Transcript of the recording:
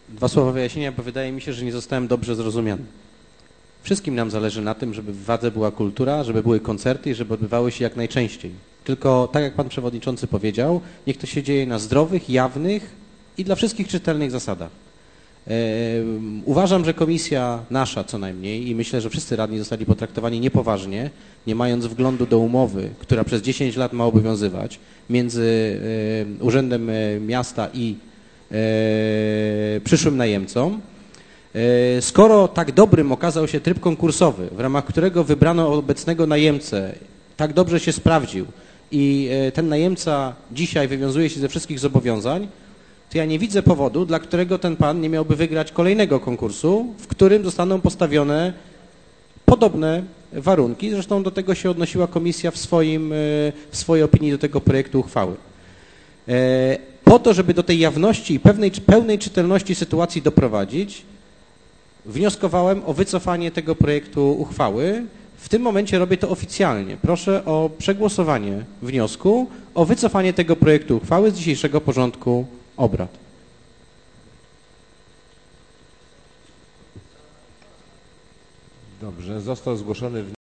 Dwa słowa wyjaśnienia, bo wydaje mi się, że nie zostałem dobrze zrozumiany. Wszystkim nam zależy na tym, żeby w Wadze była kultura, żeby były koncerty i żeby odbywały się jak najczęściej. Tylko, tak jak pan przewodniczący powiedział, niech to się dzieje na zdrowych, jawnych i dla wszystkich czytelnych zasadach. Uważam, że komisja nasza co najmniej i myślę, że wszyscy radni zostali potraktowani niepoważnie, nie mając wglądu do umowy, która przez 10 lat ma obowiązywać między Urzędem Miasta i przyszłym najemcą. Skoro tak dobrym okazał się tryb konkursowy, w ramach którego wybrano obecnego najemcę, tak dobrze się sprawdził i ten najemca dzisiaj wywiązuje się ze wszystkich zobowiązań, to ja nie widzę powodu, dla którego ten pan nie miałby wygrać kolejnego konkursu, w którym zostaną postawione podobne warunki. Zresztą do tego się odnosiła komisja w swojej opinii do tego projektu uchwały. Po to, żeby do tej jawności i pełnej czytelności sytuacji doprowadzić, wnioskowałem o wycofanie tego projektu uchwały. W tym momencie robię to oficjalnie. Proszę o przegłosowanie wniosku o wycofanie tego projektu uchwały z dzisiejszego porządku obrad. Dobrze, został zgłoszony wniosek.